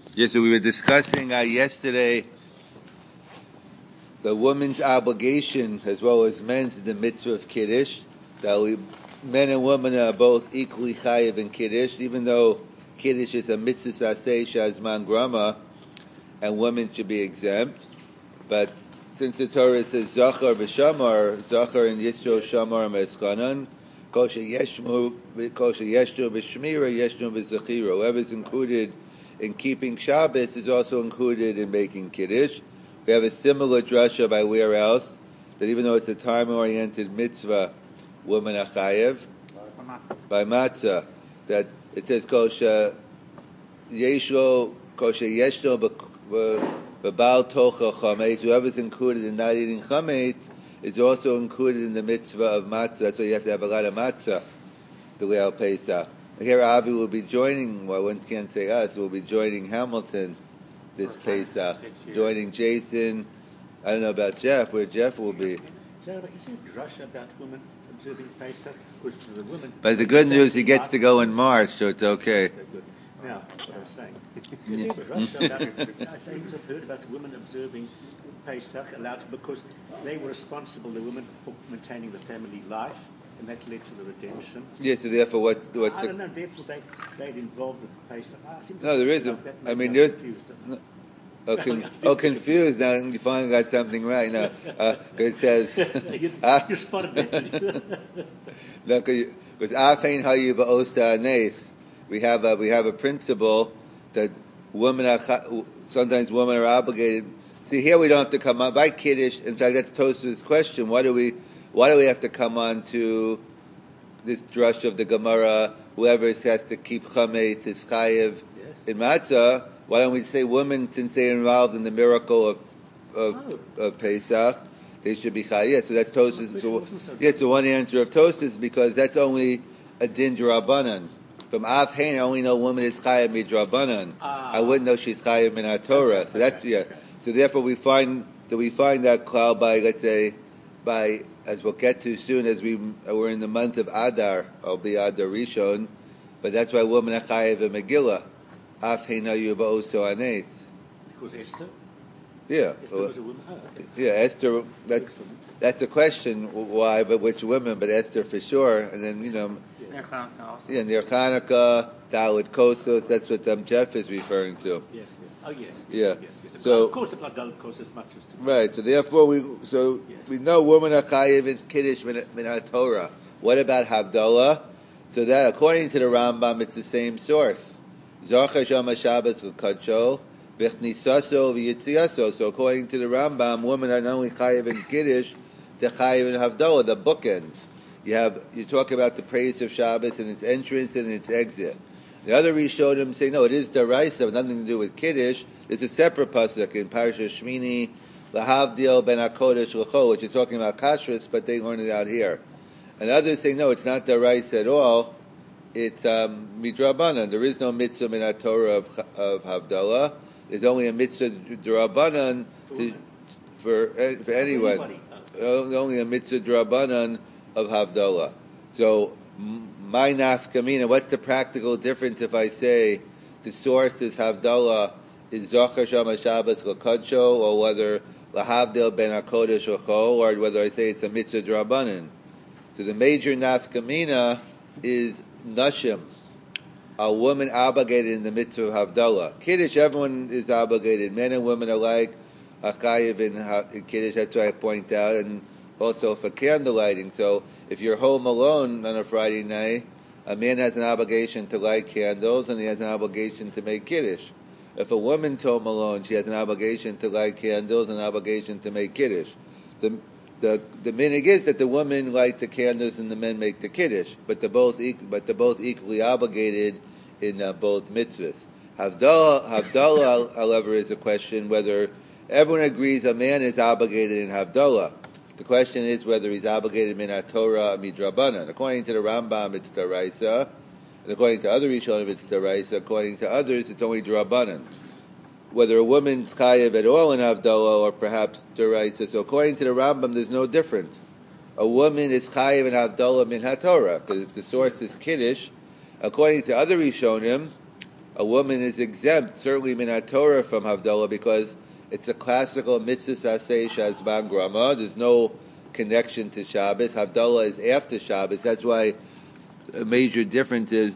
Yes, so we were discussing yesterday the woman's obligation as well as men's in the mitzvah of Kiddush. Men and women are both equally chayiv in Kiddush, even though Kiddush is a mitzvah saseh shazman grama, and women should be exempt. But since the Torah says Zachar v'Shamar, Zachar and Yisro Shamar Meskanan, Kosher Yeshmu b'Shmira, Yeshmu b'Zachira. Whoever's included in keeping Shabbos is also included in making Kiddush. We have a similar drasha by where else, that even though it's a time-oriented mitzvah, women are chayev. By matzah. That it says Kosher Yeshlo B'Bal Tocha Chametz. Whoever's included in not eating chametz is also included in the mitzvah of matzah. That's why you have to have a lot of matzah to lay out Pesach. Here Avi will be joining, well, one can't say us, we'll be joining Hamilton this Pesach. Joining Jason. I don't know about Jeff, where Jeff will be. Is there a drush about women observing Pesach? The women, but the good news, he gets to go in March, so it's okay. Now, what I was saying. Is there a drush about, I say, I've heard about women observing Pesach allowed because they were responsible, the women, for maintaining the family life, and that led to the redemption. Yeah, so therefore what's I don't know, therefore they'd involved with Pesach. No, there isn't. I mean, there's... confused. Now you finally got something right. Now, it says... you spotted that. No, because Afein Hayu Ba'osa Nes. We have a principle that sometimes women are obligated. See, here we don't have to come on by Kiddush. In fact, that's Tosaf's question. Why do we have to come on to this drush of the Gemara? Whoever has to keep chametz is chayev in matzah. Why don't we say women, since they're involved in the miracle of Pesach, they should be chayev? So that's Tosaf's. So one answer of Tosaf is because that's only a din d'Rabbanan. From Av Hain, I only know woman is chayev midrabanan. I wouldn't know she's chayev min Torah. So that's So therefore, we find that cloud by, let's say, as we'll get to soon, as we're in the month of Adar, I'll be Adar Rishon, but that's why women are chayev in Megillah. Af Hain Hayu Ba'oso Anes. Because Esther. Yeah. Esther was a woman. Yeah, Esther. That's the question. Why? But which women? But Esther for sure. And then near Hanukkah, Dalit Kosos. That's what Jeff is referring to. Yes. Oh yes. Yeah. Yes. So of course, about Dalit Kosos as much as to right. So therefore, we know women are chayiv in Kiddush min Torah. What about Havdalah? So that according to the Rambam, it's the same source. Zarcha Shama Shabbos V'Kadsho B'Chnisaso V'Yitziaso. So according to the Rambam, women are not only chayiv in Kiddush, they're chayiv in Havdalah, the bookends. You talk about the praise of Shabbos and its entrance and its exit. The other Rishonim say, no, it is Daraisa, nothing to do with Kiddush. It's a separate pasuk in Parashat Shmini, Lahavdil ben HaKodesh L'cho, which is talking about kashrus, but they learn it out here. And others say, no, it's not Daraisa at all. It's Midrabanan. There is no mitzvah min Torah of Havdalah. There's only a mitzvah Drabanan for anyone. Only a mitzvah Drabanan of Havdalah. So, my nafkamina, what's the practical difference if I say the source is Havdalah, is Zachar Shama Shabbos L'Kadsho, or whether Lahavdil ben HaKodesh L'cho, or whether I say it's a mitzvah Drabanan? So the major nafkamina is Nashim, a woman obligated in the mitzvah of Havdalah. Kiddush, everyone is obligated. Men and women alike are chayiv in Kiddush, that's why I point out, and also for candlelighting. So if you're home alone on a Friday night, a man has an obligation to light candles and he has an obligation to make Kiddush. If a woman's home alone, she has an obligation to light candles and an obligation to make Kiddush. The minig is that the women light the candles and the men make the Kiddush, but they're both equally obligated in both mitzvahs. Havdalah, however, is a question whether everyone agrees a man is obligated in Havdalah. The question is whether he's obligated min Torah or midrabanan. According to the Rambam, it's daraisa, and according to other Rishonim, it's daraisa. According to others, it's only drabanan. Whether a woman's chayiv at all in Havdalah or perhaps daraisa. So according to the Rambam, there's no difference. A woman is chayiv in Havdalah min HaTorah, because if the source is Kiddush, according to other Rishonim, a woman is exempt, certainly min Torah, from Havdalah because it's a classical mitzvah aseh shazman grama. There's no connection to Shabbos. Havdalah is after Shabbos. That's why a major difference is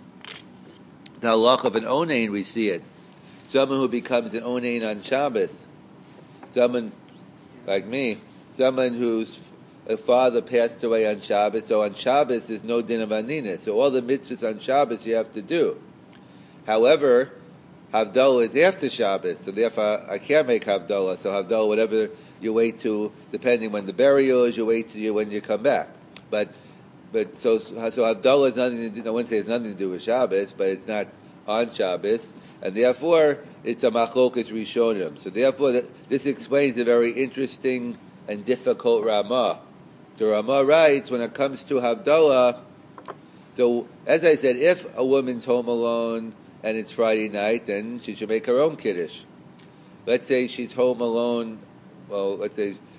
the halach of an onain. We see it. Someone who becomes an onain on Shabbos. Someone like me. Someone whose father passed away on Shabbos. So on Shabbos there's no din of anina. So all the mitzvahs on Shabbos you have to do. However, Havdalah is after Shabbos, so therefore I can't make Havdalah. So Havdalah, whatever you wait to, depending when the burial is, you wait to when you come back. But so Havdalah is nothing to do. I wouldn't say it's nothing to do with Shabbos, but it's not on Shabbos, and therefore it's a machlokas rishonim. So therefore, this explains a very interesting and difficult Ramah. The Ramah writes when it comes to Havdalah. So as I said, if a woman's home alone and it's Friday night, then she should make her own kiddush. Let's say she's home alone. Well, let's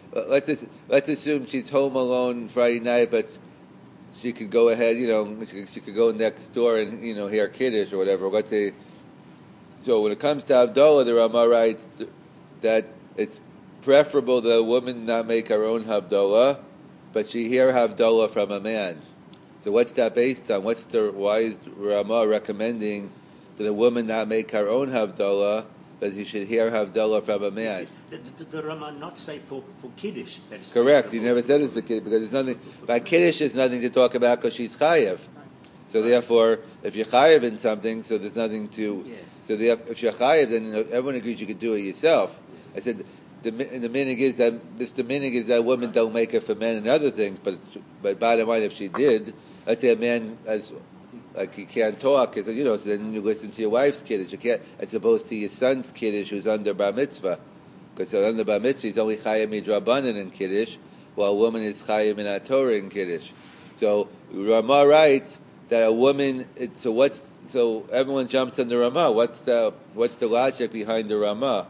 assume she's home alone Friday night, but she could go ahead. She could go next door and hear kiddush or whatever. Let's say. So when it comes to Havdalah, the Ramah writes that it's preferable that a woman not make her own Havdalah, but she hear Havdalah from a man. So what's that based on? Why is Ramah recommending that a woman not make her own Havdalah, but he should hear Havdalah from a man? Did the Ramah not say for Kiddush? Correct. He never said it for Kiddush, because there's nothing, by Kiddush there's nothing to talk about because she's Chayev. So therefore, if you're Chayev in something, so there's nothing to, so if you're Chayev, then everyone agrees you could do it yourself. I said, the minig is that women don't make it for men and other things, but bottom line, if she did, let's say a man he can't talk, so then you listen to your wife's kiddush. You can't, as opposed to your son's kiddush who's under bar mitzvah, because under bar mitzvah he's only chayim midrabanan in kiddush, while a woman is chayim in Torah in kiddush. So Ramah writes that a woman. So everyone jumps on the Ramah. What's the logic behind the Ramah?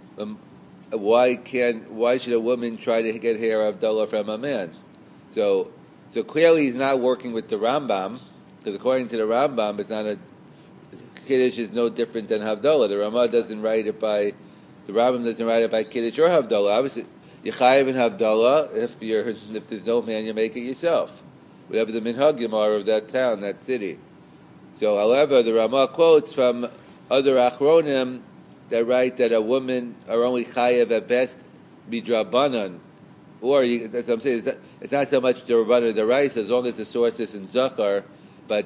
Why should a woman try to get hair Havdalah from a man? So clearly he's not working with the Rambam, because according to the Rambam, Kiddush is no different than Havdalah. The Rambam doesn't write it by Kiddush or Havdalah. Obviously, you chayiv in Havdalah. If there's no man, you make it yourself. Whatever the minhagim are of that town, that city. So, however, the Rambam quotes from other achronim that write that a woman are only chayiv at best midrabanan. Or, as I'm saying, it's not so much the Rabbanah Deraisa, as long as the source is in Zachar, but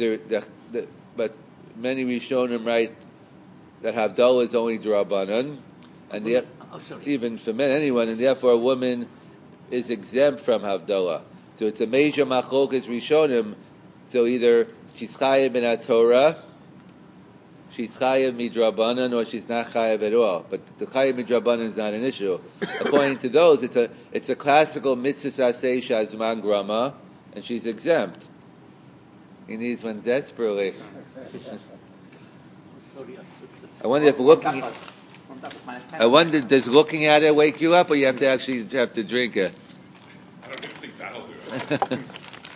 but many Rishonim write that Havdalah is only Drabanan, and even for men, anyone, and therefore a woman is exempt from Havdalah. So it's a major machlokas Rishonim. So either she's chayiv in Torah, she's chayiv midrabanan, or she's not chayiv at all. But the chayiv midrabanan is not an issue. According to those, it's a classical mitzvah aseh shazman grama, and she's exempt. He needs one desperately. I wonder if looking. I wonder, does looking at it wake you up, or you have to drink it? I don't think that'll do it.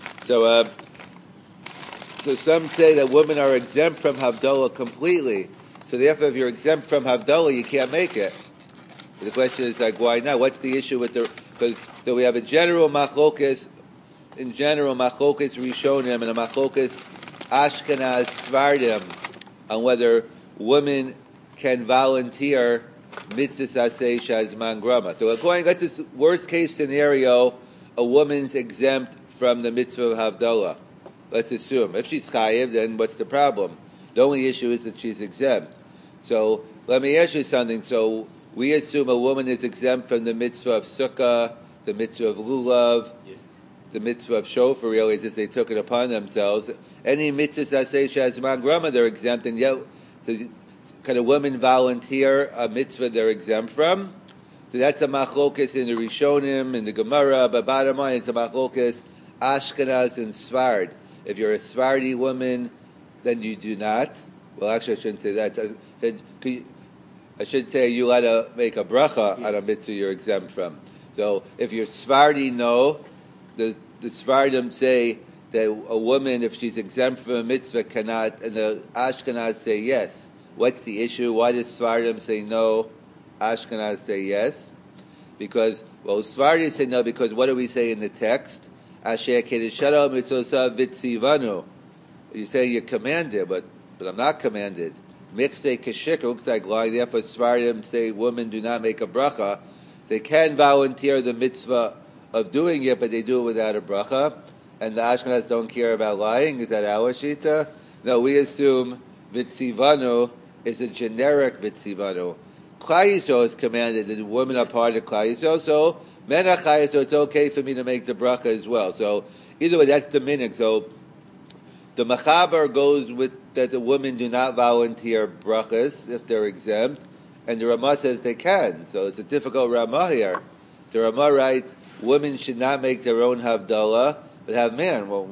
So some say that women are exempt from Havdalah completely. So therefore, if you're exempt from Havdalah, you can't make it. The question is why not? What's the issue with because we have a general machlokas, machlokas Rishonim and a machlokas Ashkenaz Svardim on whether women can volunteer mitzvah aseh shazman grama. So according to this worst case scenario, a woman's exempt from the mitzvah of Havdalah. Let's assume. If she's chayiv, then what's the problem? The only issue is that she's exempt. So let me ask you something. So we assume a woman is exempt from the mitzvah of sukkah, the mitzvah of lulav, the mitzvah of shofar, really, as they took it upon themselves. Any mitzvah aseh shazman grama, they're exempt, and yet can a woman volunteer a mitzvah they're exempt from? So that's a machlokas in the Rishonim, in the Gemara, but bottom line, it's a machlokas Ashkenaz and Svard. If you're a Svardi woman, then you do not. Well, actually, I shouldn't say that. I should say you ought to make a bracha on a mitzvah you're exempt from. So if you're Svardi, no. The Svardim say that a woman, if she's exempt from a mitzvah, cannot, and the Ashkenaz say yes. What's the issue? Why does Sfardim say no? Ashkenaz say yes. Because, well, Sfardim say no because what do we say in the text? Asher kedeshara mitzvah vitzivanu. You say you're commanded, but I'm not commanded. Mikse kashik, looks like lying. Therefore, Sfardim say women do not make a bracha. They can volunteer the mitzvah of doing it, but they do it without a bracha. And the Ashkenaz don't care about lying. Is that our shita? No, we assume vitzivanu is a generic vitzivanu. Klal Yisrael is commanded that the women are part of Klal Yisrael, so men are chayis, so it's okay for me to make the bracha as well. So either way, that's the minhag. So the Machaber goes with that the women do not volunteer brachas if they're exempt, and the Ramah says they can. So it's a difficult Ramah here. The Ramah writes, women should not make their own Havdalah, but have man. Well,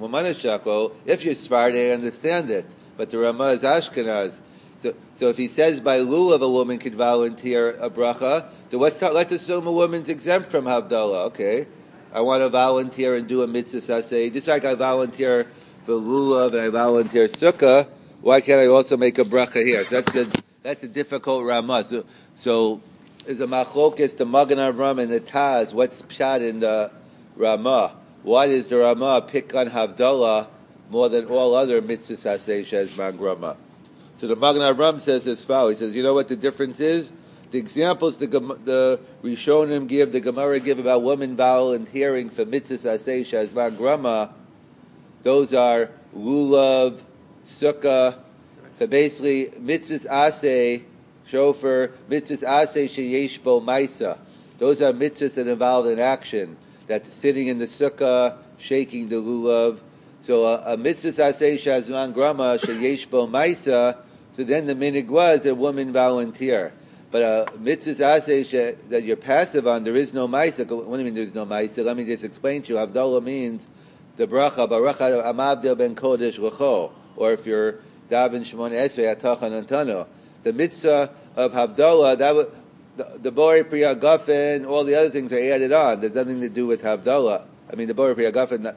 if you're Sephardi, I understand it. But the Ramah is Ashkenaz. So if he says by lulav a woman could volunteer a bracha, so let's assume a woman's exempt from Havdalah. Okay, I want to volunteer and do a mitzvah saseh, just like I volunteer for lulav and I volunteer sukkah. Why can't I also make a bracha here? So that's a difficult Ramah. So is a machlokes the Magen Avram and the Taz. What's pshat in the Ramah? Why does the Ramah pick on Havdalah more than all other mitzvahs saseh shezman grama? So the Magen Avram says as follows. He says, you know what the difference is? The examples the Rishonim give, the Gemara give about women volunteering for mitzvahs saseh shezman grama, those are lulav, sukkah, so basically mitzvahs aseh, shofar, mitzvahs aseh sheyesh bo maisa. Those are mitzvahs that involve an action. That's sitting in the sukkah, shaking the lulav. So a mitzvah aseh shazman grama sheyesh bo maisa. So then the minhag was that women volunteer. But a mitzvah aseh that you're passive on, there is no maisa. What do you mean there's no maisa? Let me just explain to you. Havdalah means the bracha amavdil ben kodesh l'cho. Or if you're daven shemon esrei atachan antano. The mitzvah of Havdalah, that would, the Borei Pri Hagafen, all the other things are added on. There's nothing to do with Havdalah. I mean, the Borei Pri Hagafen,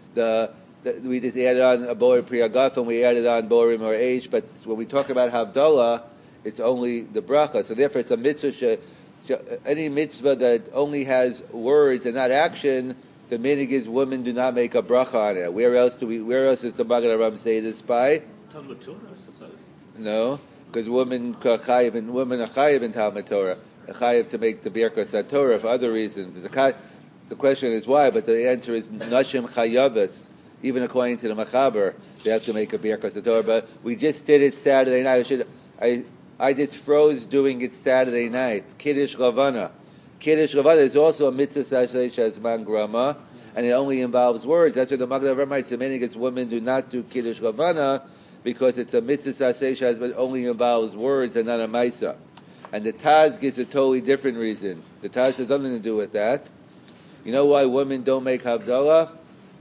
we just added on a Borei Pri Hagafen, we added on Borim or Eish, but when we talk about Havdalah, it's only the bracha. So therefore, it's a mitzvah. Any mitzvah that only has words and not action, the minhag is women do not make a bracha on it. Where else does the Magen Avraham say this by? Talmud Torah, I suppose. No. Because women are chayiv in Talmud Torah, chayiv to make the Birkas Torah for other reasons. The question is why, but the answer is nashim chayavas. Even according to the Machaber, they have to make a Birkas Torah. But we just did it Saturday night. I just froze doing it Saturday night. Kiddush Ravana. Kiddush Ravana is also a mitzvah saseh shezman grama, and it only involves words. That's what the Magen Avraham writes. The minhag is women do not do Kiddush Ravana, because it's a mitzvah saseh shaz, but only involves words and not a maisa. And the Taz gives a totally different reason. The Taz has nothing to do with that. You know why women don't make Havdalah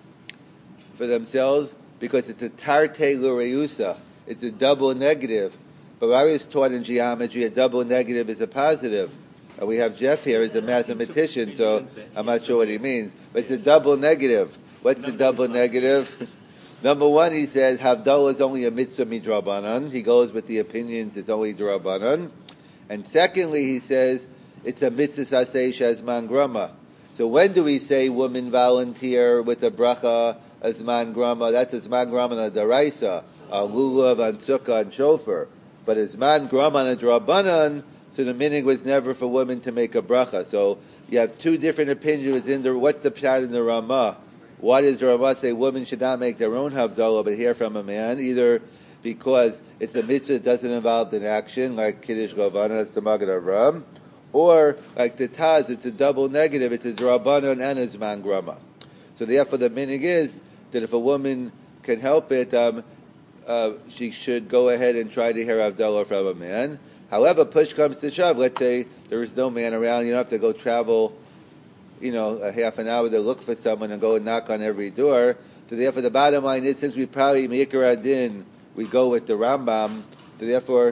for themselves? Because it's a tarte l'reusa. It's a double negative. But I was taught in geometry, a double negative is a positive. And we have Jeff here as a mathematician, so I'm not sure what he means. But it's a double negative. What's the double negative? Number one, he says, Havdalah is only a mitzvah midrabanan. He goes with the opinions, it's only drabanan. And secondly, he says, it's a mitzvah saseh shezman grama. So when do we say women volunteer with a bracha, a zman grama? That's a zman grama and a daraisa, a lulav, and sukkah, and shofar. But a zman grama and a drabanan, so the minhag was never for women to make a bracha. So you have two different opinions what's the pshat in the Ramah? Why does the Ramah say women should not make their own Havdalah but hear from a man? Either because it's a mitzvah that doesn't involve an action, like Kiddush Ravana, that's the Magen Avraham, or like the Taz, it's a double negative, it's a Drabanan and a Zman Grama. So therefore the minhag is that if a woman can help it, she should go ahead and try to hear Havdalah from a man. However, push comes to shove. Let's say there is no man around, you don't have to go travel a half an hour to look for someone and go and knock on every door. So therefore, the bottom line is, since we probably Meikar Adin, we go with the Rambam. So therefore,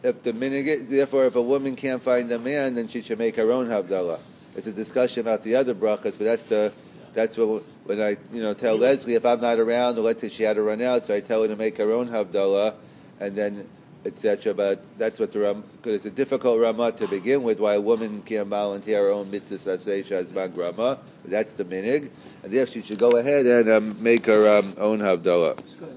if a woman can't find a man, then she should make her own Havdalah. It's a discussion about the other brachas, but That's what when I tell Leslie if I'm not around, or let's say she had to run out, so I tell her to make her own Havdalah, and then etc. But that's what because it's a difficult Ramah to begin with. Why a woman can't volunteer her own mitzvah saseh shazman Ramah. That's the minig, and therefore she should go ahead and make her own Havdalah.